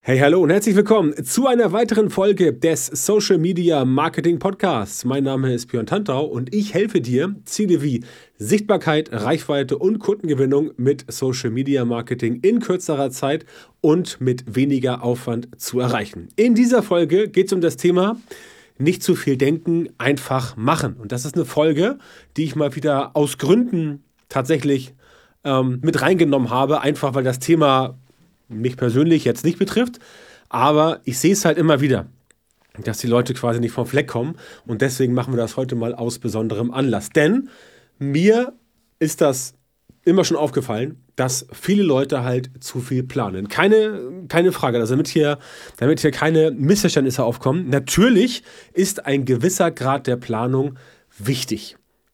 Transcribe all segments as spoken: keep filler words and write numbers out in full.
Hey, hallo und herzlich willkommen zu einer weiteren Folge des Social Media Marketing Podcasts. Mein Name ist Björn Tantau und ich helfe dir, Ziele wie Sichtbarkeit, Reichweite und Kundengewinnung mit Social Media Marketing in kürzerer Zeit und mit weniger Aufwand zu erreichen. In dieser Folge geht es um das Thema nicht zu viel denken, einfach machen. Und das ist eine Folge, die ich mal wieder aus Gründen tatsächlich ähm, mit reingenommen habe, einfach weil das Thema mich persönlich jetzt nicht betrifft, aber ich sehe es halt immer wieder, dass die Leute quasi nicht vom Fleck kommen und deswegen machen wir das heute mal aus besonderem Anlass. Denn mir ist das immer schon aufgefallen, dass viele Leute halt zu viel planen. Keine, keine Frage, also damit hier, damit hier keine Missverständnisse aufkommen. Natürlich ist ein gewisser Grad der Planung wichtig.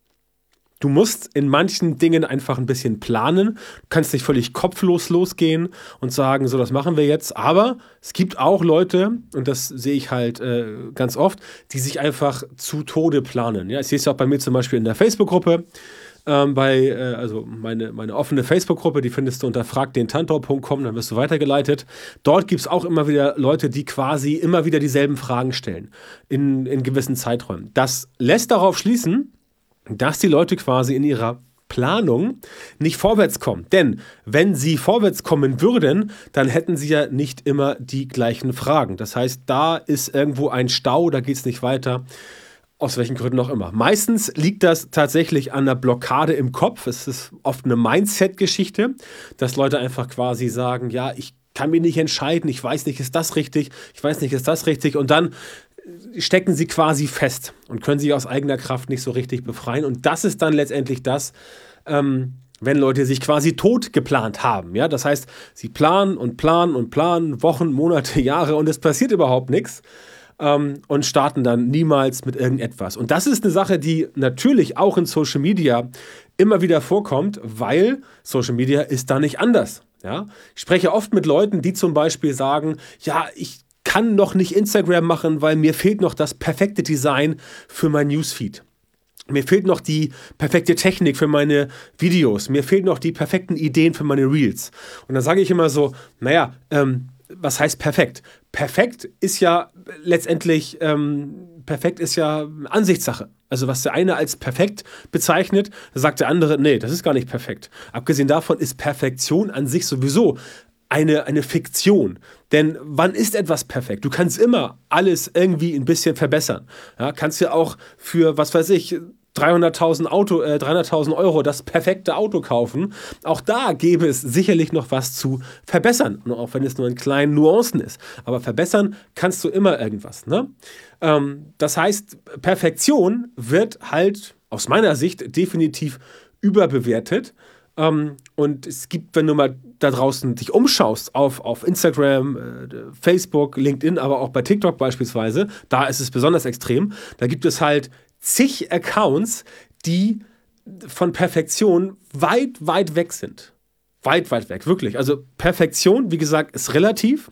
Du musst in manchen Dingen einfach ein bisschen planen. Du kannst nicht völlig kopflos losgehen und sagen, so, das machen wir jetzt. Aber es gibt auch Leute, und das sehe ich halt äh, ganz oft, die sich einfach zu Tode planen. Ja, ich sehe es auch bei mir zum Beispiel in der Facebook-Gruppe. Ähm, bei, äh, also meine, meine offene Facebook-Gruppe, die findest du unter frag den tantau punkt com, dann wirst du weitergeleitet. Dort gibt es auch immer wieder Leute, die quasi immer wieder dieselben Fragen stellen in, in gewissen Zeiträumen. Das lässt darauf schließen, dass die Leute quasi in ihrer Planung nicht vorwärts kommen. Denn wenn sie vorwärts kommen würden, dann hätten sie ja nicht immer die gleichen Fragen. Das heißt, da ist irgendwo ein Stau, da geht es nicht weiter. Aus welchen Gründen auch immer. Meistens liegt das tatsächlich an einer Blockade im Kopf. Es ist oft eine Mindset-Geschichte, dass Leute einfach quasi sagen, ja, ich kann mich nicht entscheiden, ich weiß nicht, ist das richtig, ich weiß nicht, ist das richtig. Und dann stecken sie quasi fest und können sich aus eigener Kraft nicht so richtig befreien. Und das ist dann letztendlich das, ähm, wenn Leute sich quasi tot geplant haben. Ja? Das heißt, sie planen und planen und planen, Wochen, Monate, Jahre und es passiert überhaupt nichts ähm, und starten dann niemals mit irgendetwas. Und das ist eine Sache, die natürlich auch in Social Media immer wieder vorkommt, weil Social Media ist da nicht anders. Ja? Ich spreche oft mit Leuten, die zum Beispiel sagen, ja, ich kann noch nicht Instagram machen, weil mir fehlt noch das perfekte Design für mein Newsfeed. Mir fehlt noch die perfekte Technik für meine Videos. Mir fehlen noch die perfekten Ideen für meine Reels. Und dann sage ich immer so, naja, ähm, was heißt perfekt? Perfekt ist ja letztendlich, ähm, perfekt ist ja Ansichtssache. Also was der eine als perfekt bezeichnet, sagt der andere, nee, das ist gar nicht perfekt. Abgesehen davon ist Perfektion an sich sowieso Eine, eine Fiktion. Denn wann ist etwas perfekt? Du kannst immer alles irgendwie ein bisschen verbessern. Ja, kannst ja auch für, was weiß ich, dreihunderttausend Auto, äh, dreihunderttausend Euro das perfekte Auto kaufen. Auch da gäbe es sicherlich noch was zu verbessern. Auch wenn es nur in kleinen Nuancen ist. Aber verbessern kannst du immer irgendwas. Ne? Ähm, das heißt, Perfektion wird halt aus meiner Sicht definitiv überbewertet. Um, und es gibt, wenn du mal da draußen dich umschaust auf, auf Instagram, äh, Facebook, LinkedIn, aber auch bei TikTok beispielsweise, da ist es besonders extrem, da gibt es halt zig Accounts, die von Perfektion weit, weit weg sind. Weit, weit weg, wirklich. Also Perfektion, wie gesagt, ist relativ.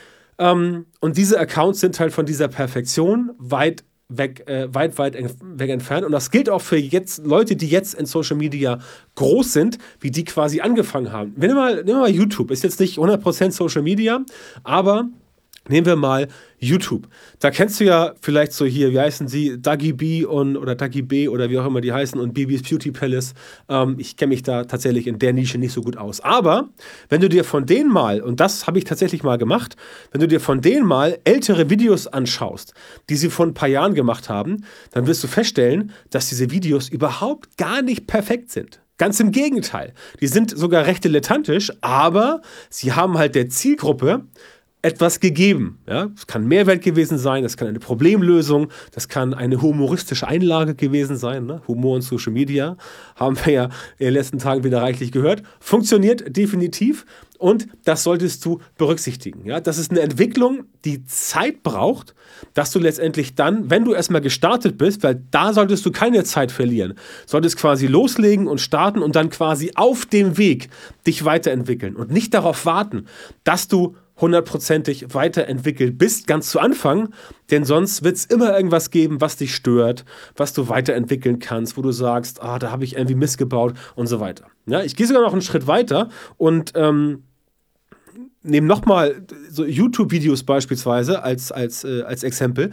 Um, und diese Accounts sind halt von dieser Perfektion weit Weg, äh, weit, weit weg entfernt. Und das gilt auch für jetzt Leute, die jetzt in Social Media groß sind, wie die quasi angefangen haben. Wenn wir mal, nehmen wir mal YouTube, ist jetzt nicht hundert Prozent Social Media, aber nehmen wir mal YouTube. Da kennst du ja vielleicht so hier, wie heißen sie, Dagi B und, oder Dagi B oder wie auch immer die heißen und Bibis Beauty Palace. Ähm, ich kenne mich da tatsächlich in der Nische nicht so gut aus. Aber wenn du dir von denen mal, und das habe ich tatsächlich mal gemacht, wenn du dir von denen mal ältere Videos anschaust, die sie vor ein paar Jahren gemacht haben, dann wirst du feststellen, dass diese Videos überhaupt gar nicht perfekt sind. Ganz im Gegenteil. Die sind sogar recht dilettantisch, aber sie haben halt der Zielgruppe etwas gegeben. Ja? Das kann Mehrwert gewesen sein, das kann eine Problemlösung, das kann eine humoristische Einlage gewesen sein. Ne? Humor und Social Media haben wir ja in den letzten Tagen wieder reichlich gehört. Funktioniert definitiv und das solltest du berücksichtigen. Ja? Das ist eine Entwicklung, die Zeit braucht, dass du letztendlich dann, wenn du erstmal gestartet bist, weil da solltest du keine Zeit verlieren, solltest quasi loslegen und starten und dann quasi auf dem Weg dich weiterentwickeln und nicht darauf warten, dass du hundertprozentig weiterentwickelt bist, ganz zu Anfang, denn sonst wird es immer irgendwas geben, was dich stört, was du weiterentwickeln kannst, wo du sagst, ah, da habe ich irgendwie Mist gebaut und so weiter. Ja, ich gehe sogar noch einen Schritt weiter und ähm, nehmen nochmal so YouTube-Videos beispielsweise als, als, äh, als Exempel.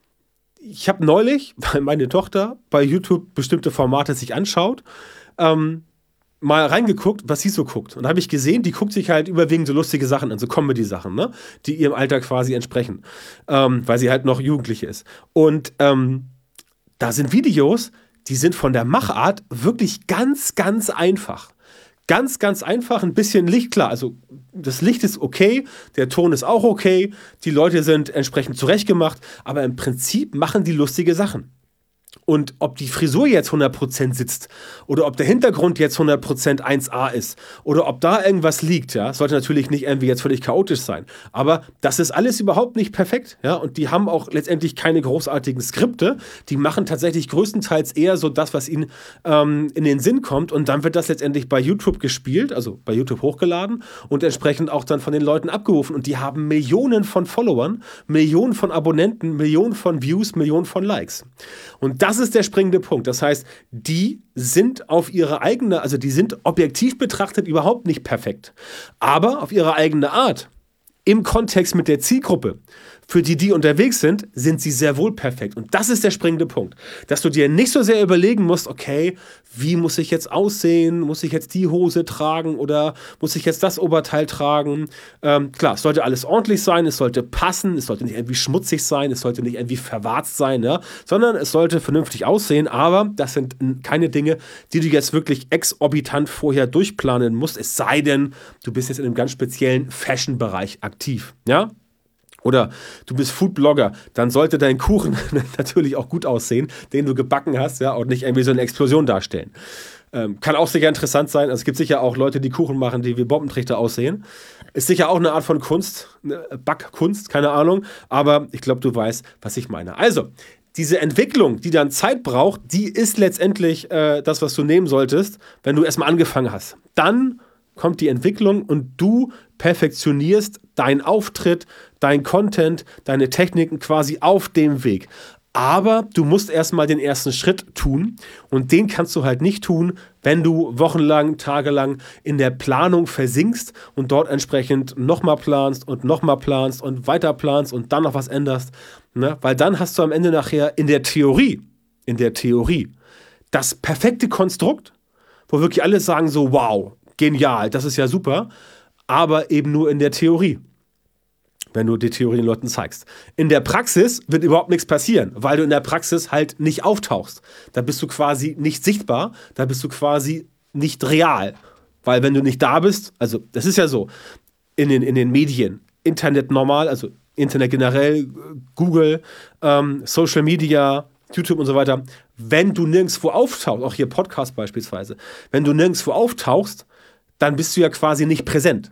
Ich habe neulich, weil meine Tochter bei YouTube bestimmte Formate sich anschaut, ähm, mal reingeguckt, was sie so guckt. Und da habe ich gesehen, die guckt sich halt überwiegend so lustige Sachen an, so Comedy-Sachen, ne? Die ihrem Alter quasi entsprechen, ähm, weil sie halt noch Jugendliche ist. Und ähm, da sind Videos, die sind von der Machart wirklich ganz, ganz einfach. Ganz, ganz einfach, ein bisschen Licht, klar. Also das Licht ist okay, der Ton ist auch okay, die Leute sind entsprechend zurechtgemacht, aber im Prinzip machen die lustige Sachen. Und ob die Frisur jetzt hundert Prozent sitzt oder ob der Hintergrund jetzt hundert Prozent eins A ist oder ob da irgendwas liegt, ja, sollte natürlich nicht irgendwie jetzt völlig chaotisch sein. Aber das ist alles überhaupt nicht perfekt, ja, und die haben auch letztendlich keine großartigen Skripte. Die machen tatsächlich größtenteils eher so das, was ihnen ähm, in den Sinn kommt, und dann wird das letztendlich bei YouTube gespielt, also bei YouTube hochgeladen und entsprechend auch dann von den Leuten abgerufen, und die haben Millionen von Followern, Millionen von Abonnenten, Millionen von Views, Millionen von Likes. Und das ist der springende Punkt. Das heißt, die sind auf ihre eigene, also die sind objektiv betrachtet überhaupt nicht perfekt, aber auf ihre eigene Art, im Kontext mit der Zielgruppe, für die die unterwegs sind, sind sie sehr wohl perfekt. Und das ist der springende Punkt. Dass du dir nicht so sehr überlegen musst, okay, wie muss ich jetzt aussehen? Muss ich jetzt die Hose tragen oder muss ich jetzt das Oberteil tragen? Ähm, klar, es sollte alles ordentlich sein, es sollte passen, es sollte nicht irgendwie schmutzig sein, es sollte nicht irgendwie verwarzt sein, ja? Sondern es sollte vernünftig aussehen. Aber das sind keine Dinge, die du jetzt wirklich exorbitant vorher durchplanen musst, es sei denn, du bist jetzt in einem ganz speziellen Fashion-Bereich aktiv, ja? Oder du bist Foodblogger, dann sollte dein Kuchen natürlich auch gut aussehen, den du gebacken hast, ja, und nicht irgendwie so eine Explosion darstellen. Ähm, kann auch sicher interessant sein. Also es gibt sicher auch Leute, die Kuchen machen, die wie Bombentrichter aussehen. Ist sicher auch eine Art von Kunst, eine Backkunst, keine Ahnung. Aber ich glaube, du weißt, was ich meine. Also, diese Entwicklung, die dann Zeit braucht, die ist letztendlich äh, das, was du nehmen solltest, wenn du erstmal angefangen hast. Dann kommt die Entwicklung und du perfektionierst deinen Auftritt, dein Content, deine Techniken quasi auf dem Weg. Aber du musst erstmal den ersten Schritt tun, und den kannst du halt nicht tun, wenn du wochenlang, tagelang in der Planung versinkst und dort entsprechend nochmal planst und nochmal planst und weiter planst und dann noch was änderst. Ne? Weil dann hast du am Ende nachher in der Theorie, in der Theorie, das perfekte Konstrukt, wo wirklich alle sagen so, wow, genial, das ist ja super, aber eben nur in der Theorie, wenn du die Theorie den Leuten zeigst. In der Praxis wird überhaupt nichts passieren, weil du in der Praxis halt nicht auftauchst. Da bist du quasi nicht sichtbar, da bist du quasi nicht real. Weil wenn du nicht da bist, also das ist ja so, in den, in den Medien, Internet normal, also Internet generell, Google, ähm, Social Media, YouTube und so weiter, wenn du nirgendwo auftauchst, auch hier Podcast beispielsweise, wenn du nirgendwo auftauchst, dann bist du ja quasi nicht präsent.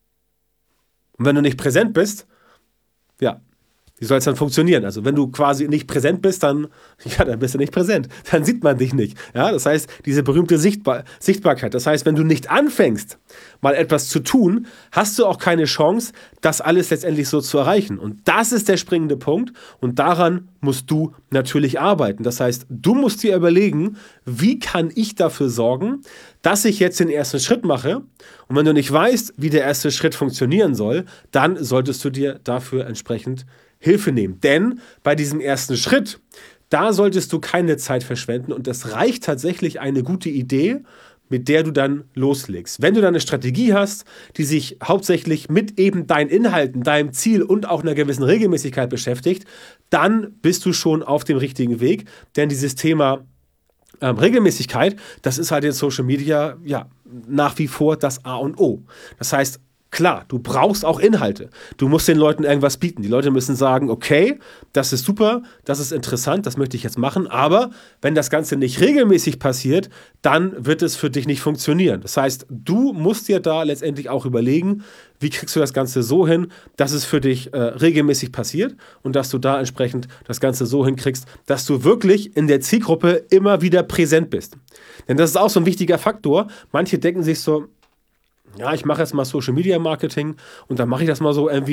Und wenn du nicht präsent bist, ja, wie soll es dann funktionieren? Also wenn du quasi nicht präsent bist, dann, ja, dann bist du nicht präsent. Dann sieht man dich nicht. Ja, das heißt, diese berühmte Sichtbar- Sichtbarkeit. Das heißt, wenn du nicht anfängst, mal etwas zu tun, hast du auch keine Chance, das alles letztendlich so zu erreichen. Und das ist der springende Punkt. Und daran musst du natürlich arbeiten. Das heißt, du musst dir überlegen, wie kann ich dafür sorgen, dass ich jetzt den ersten Schritt mache. Und wenn du nicht weißt, wie der erste Schritt funktionieren soll, dann solltest du dir dafür entsprechend Hilfe nehmen. Denn bei diesem ersten Schritt, da solltest du keine Zeit verschwenden, und es reicht tatsächlich eine gute Idee, mit der du dann loslegst. Wenn du dann eine Strategie hast, die sich hauptsächlich mit eben deinen Inhalten, deinem Ziel und auch einer gewissen Regelmäßigkeit beschäftigt, dann bist du schon auf dem richtigen Weg. Denn dieses Thema ähm, Regelmäßigkeit, das ist halt in Social Media ja nach wie vor das A und O. Das heißt, klar, du brauchst auch Inhalte. Du musst den Leuten irgendwas bieten. Die Leute müssen sagen, okay, das ist super, das ist interessant, das möchte ich jetzt machen. Aber wenn das Ganze nicht regelmäßig passiert, dann wird es für dich nicht funktionieren. Das heißt, du musst dir da letztendlich auch überlegen, wie kriegst du das Ganze so hin, dass es für dich äh, regelmäßig passiert und dass du da entsprechend das Ganze so hinkriegst, dass du wirklich in der Zielgruppe immer wieder präsent bist. Denn das ist auch so ein wichtiger Faktor. Manche denken sich so, ja, ich mache jetzt mal Social Media Marketing und dann mache ich das mal so irgendwie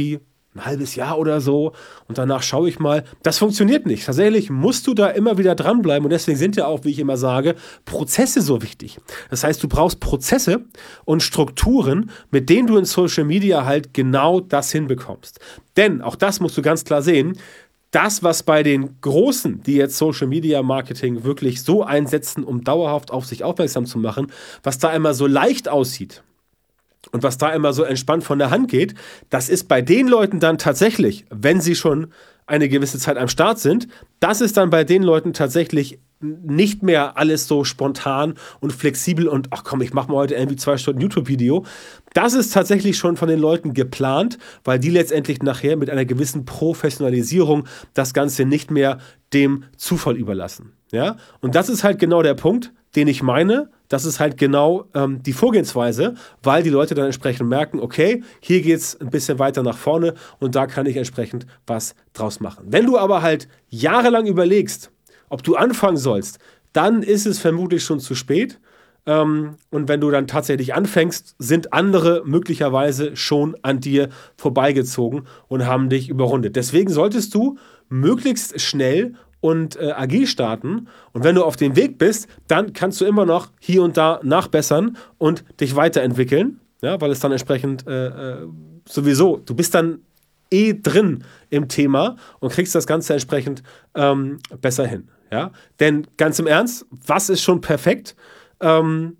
ein halbes Jahr oder so und danach schaue ich mal. Das funktioniert nicht. Tatsächlich musst du da immer wieder dranbleiben und deswegen sind ja auch, wie ich immer sage, Prozesse so wichtig. Das heißt, du brauchst Prozesse und Strukturen, mit denen du in Social Media halt genau das hinbekommst. Denn, auch das musst du ganz klar sehen, das, was bei den Großen, die jetzt Social Media Marketing wirklich so einsetzen, um dauerhaft auf sich aufmerksam zu machen, was da immer so leicht aussieht und was da immer so entspannt von der Hand geht, das ist bei den Leuten dann tatsächlich, wenn sie schon eine gewisse Zeit am Start sind, das ist dann bei den Leuten tatsächlich nicht mehr alles so spontan und flexibel und ach komm, ich mache mal heute irgendwie zwei Stunden YouTube-Video. Das ist tatsächlich schon von den Leuten geplant, weil die letztendlich nachher mit einer gewissen Professionalisierung das Ganze nicht mehr dem Zufall überlassen. Ja? Und das ist halt genau der Punkt, den ich meine. Das ist halt genau ähm, die Vorgehensweise, weil die Leute dann entsprechend merken, okay, hier geht es ein bisschen weiter nach vorne und da kann ich entsprechend was draus machen. Wenn du aber halt jahrelang überlegst, ob du anfangen sollst, dann ist es vermutlich schon zu spät. Ähm, und wenn du dann tatsächlich anfängst, sind andere möglicherweise schon an dir vorbeigezogen und haben dich überrundet. Deswegen solltest du möglichst schnell und äh, agil starten. Und wenn du auf dem Weg bist, dann kannst du immer noch hier und da nachbessern und dich weiterentwickeln, ja, weil es dann entsprechend äh, äh, sowieso, du bist dann eh drin im Thema und kriegst das Ganze entsprechend ähm, besser hin. Ja? Denn ganz im Ernst, was ist schon perfekt? Ähm,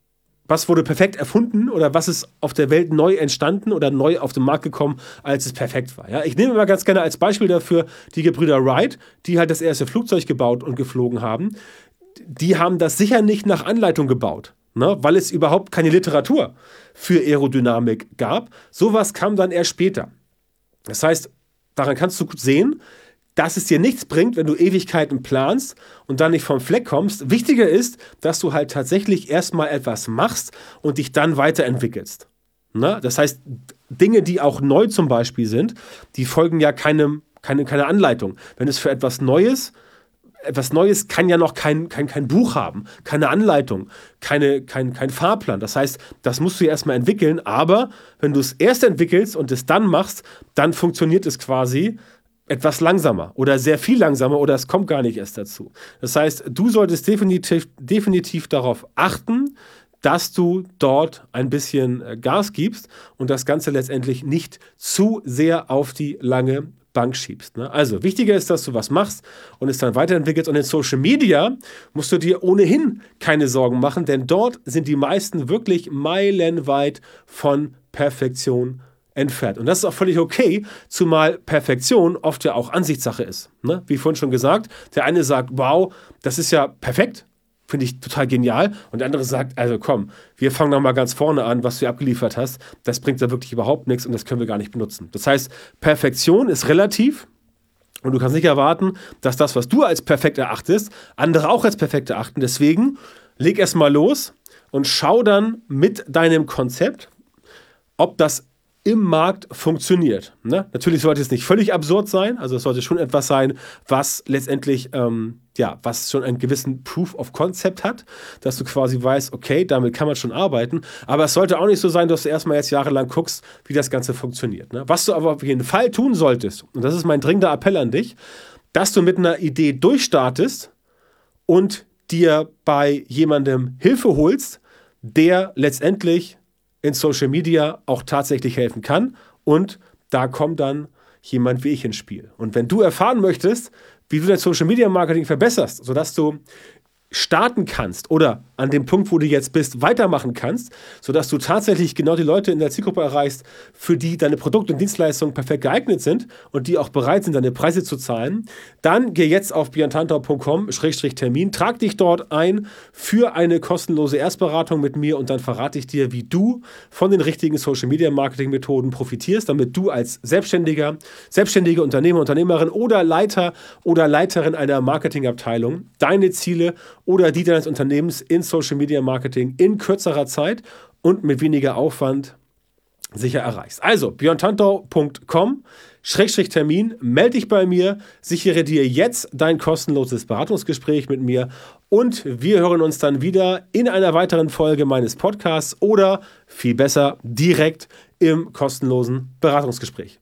was wurde perfekt erfunden oder was ist auf der Welt neu entstanden oder neu auf den Markt gekommen, als es perfekt war? Ja? Ich nehme mal ganz gerne als Beispiel dafür die Gebrüder Wright, die halt das erste Flugzeug gebaut und geflogen haben. Die haben das sicher nicht nach Anleitung gebaut, ne? Weil es überhaupt keine Literatur für Aerodynamik gab. Sowas kam dann erst später. Das heißt, daran kannst du gut sehen, dass es dir nichts bringt, wenn du Ewigkeiten planst und dann nicht vom Fleck kommst. Wichtiger ist, dass du halt tatsächlich erstmal etwas machst und dich dann weiterentwickelst. Na? Das heißt, Dinge, die auch neu zum Beispiel sind, die folgen ja keine, keine, keine Anleitung. Wenn es für etwas Neues, etwas Neues kann ja noch kein, kein, kein Buch haben, keine Anleitung, keine, kein, kein Fahrplan. Das heißt, das musst du ja erstmal entwickeln, aber wenn du es erst entwickelst und es dann machst, dann funktioniert es quasi etwas langsamer oder sehr viel langsamer oder es kommt gar nicht erst dazu. Das heißt, du solltest definitiv, definitiv darauf achten, dass du dort ein bisschen Gas gibst und das Ganze letztendlich nicht zu sehr auf die lange Bank schiebst. Ne? Also, wichtiger ist, dass du was machst und es dann weiterentwickelst. Und in Social Media musst du dir ohnehin keine Sorgen machen, denn dort sind die meisten wirklich meilenweit von Perfektion entfernt. Und das ist auch völlig okay, zumal Perfektion oft ja auch Ansichtssache ist. Ne? Wie vorhin schon gesagt, der eine sagt, wow, das ist ja perfekt, finde ich total genial. Und der andere sagt, also komm, wir fangen nochmal ganz vorne an, was du abgeliefert hast. Das bringt da wirklich überhaupt nichts und das können wir gar nicht benutzen. Das heißt, Perfektion ist relativ und du kannst nicht erwarten, dass das, was du als perfekt erachtest, andere auch als perfekt erachten. Deswegen leg erst mal los und schau dann mit deinem Konzept, ob das im Markt funktioniert. Ne? Natürlich sollte es nicht völlig absurd sein, also es sollte schon etwas sein, was letztendlich, ähm, ja, was schon einen gewissen Proof of Concept hat, dass du quasi weißt, okay, damit kann man schon arbeiten, aber es sollte auch nicht so sein, dass du erstmal jetzt jahrelang guckst, wie das Ganze funktioniert. Ne? Was du aber auf jeden Fall tun solltest, und das ist mein dringender Appell an dich, dass du mit einer Idee durchstartest und dir bei jemandem Hilfe holst, der letztendlich in Social Media auch tatsächlich helfen kann und da kommt dann jemand wie ich ins Spiel. Und wenn du erfahren möchtest, wie du dein Social Media Marketing verbesserst, sodass du starten kannst oder an dem Punkt, wo du jetzt bist, weitermachen kannst, sodass du tatsächlich genau die Leute in der Zielgruppe erreichst, für die deine Produkte und Dienstleistungen perfekt geeignet sind und die auch bereit sind, deine Preise zu zahlen, dann geh jetzt auf björn tantau punkt com Schrägstrich Termin, trag dich dort ein für eine kostenlose Erstberatung mit mir und dann verrate ich dir, wie du von den richtigen Social Media Marketing Methoden profitierst, damit du als Selbstständiger, selbstständige Unternehmer, Unternehmerin oder Leiter oder Leiterin einer Marketingabteilung deine Ziele oder die deines Unternehmens in Social Media Marketing in kürzerer Zeit und mit weniger Aufwand sicher erreichst. Also björn tantau punkt com Schrägstrich Termin, melde dich bei mir, sichere dir jetzt dein kostenloses Beratungsgespräch mit mir und wir hören uns dann wieder in einer weiteren Folge meines Podcasts oder viel besser direkt im kostenlosen Beratungsgespräch.